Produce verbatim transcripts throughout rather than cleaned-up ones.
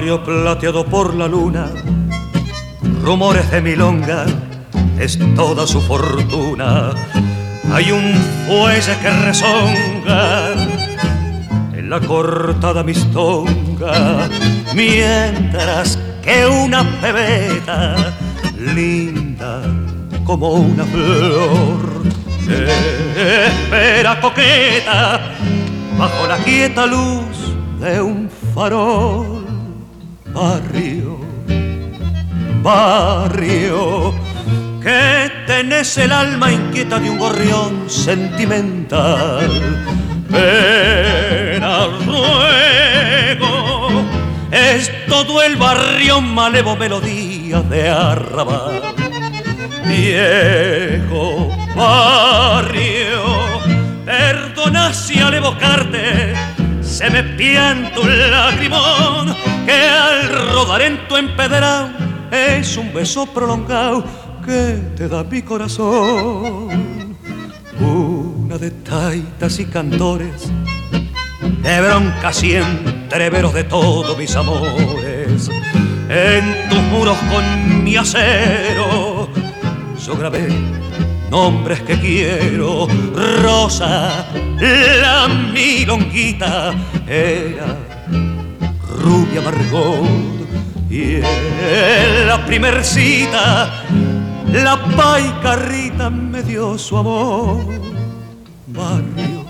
barrio plateado por la luna, rumores de milonga, es toda su fortuna. Hay un fuelle que rezonga en la cortada mistonga, mientras que una pebeta linda como una flor espera coqueta bajo la quieta luz de un farol. Barrio, barrio, que tenés el alma inquieta de un gorrión sentimental. Pena, ruego, es todo el barrio malevo, melodía de arrabal. Viejo barrio, perdona si al evocarte se me pianta un lagrimón, que al rodar en tu empedrado es un beso prolongado que te da mi corazón. Una de taitas y cantores, de broncas y entreveros de todos mis amores, en tus muros con mi acero yo grabé nombres que quiero. Rosa, la milonguita, era rubia Margot, y en la primer cita la paicarrita me dio su amor. Barrio,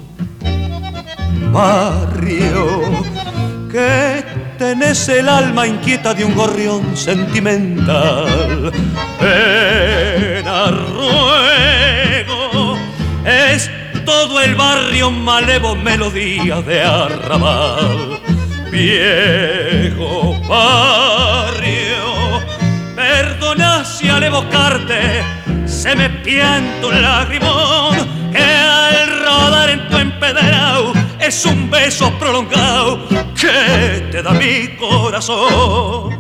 barrio, que tenés el alma inquieta de un gorrión sentimental. Pena, ruego, es todo el barrio malevo, melodía de arrabal. Viejo barrio, perdona si al evocarte se me pianta un lagrimón, que al rodar en tu empedrado es un beso prolongado que te da mi corazón.